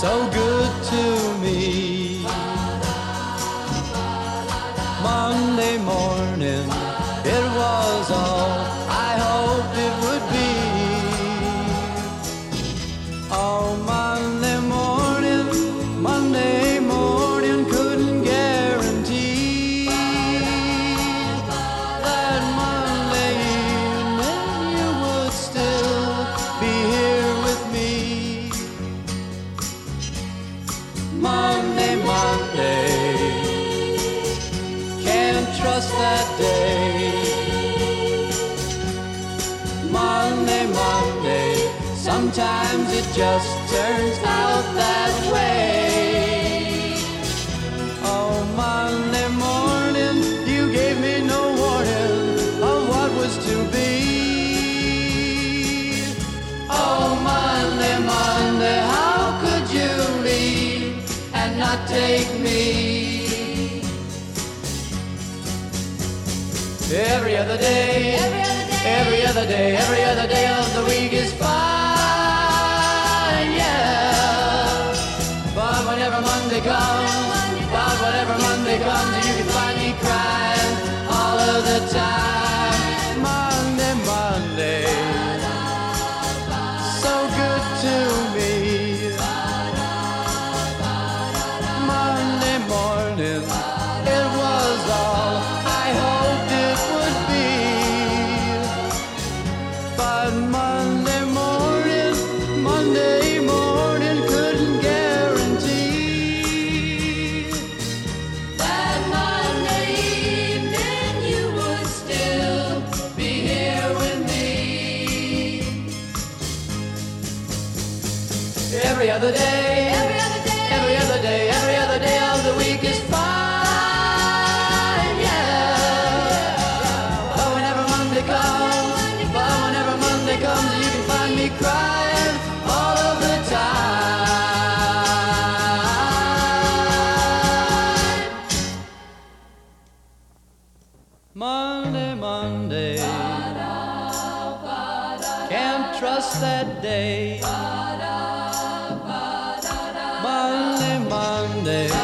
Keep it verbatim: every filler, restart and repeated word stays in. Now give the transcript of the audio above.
so good to me. Monday morning, it was all I hoped it would be. Oh, Monday morning, Monday morning, couldn't guarantee that Monday evening you would still be here with me. Monday, Monday, can't trust that day. Monday, Monday, sometimes it just turns out that way. Oh, Monday morning, you gave me no warning of what was to be. Oh, Monday, Monday, how could you leave and not take me? Every other day, every other day, every other day, every other day of the week is fine, yeah. But whenever Monday comes, but whenever Monday comes, you can find me crying all of the time. Monday, Monday, so good to me. Monday morning, it was all I hoped it would be. But Monday morning, Monday morning couldn't guarantee that Monday evening you would still be here with me. Every other day, every other day, every other day, every other day of the week is fine, yeah. But whenever Monday comes, but whenever Monday comes, you can find me crying all of the time. Monday, Monday, can't trust that day. Monday, Monday,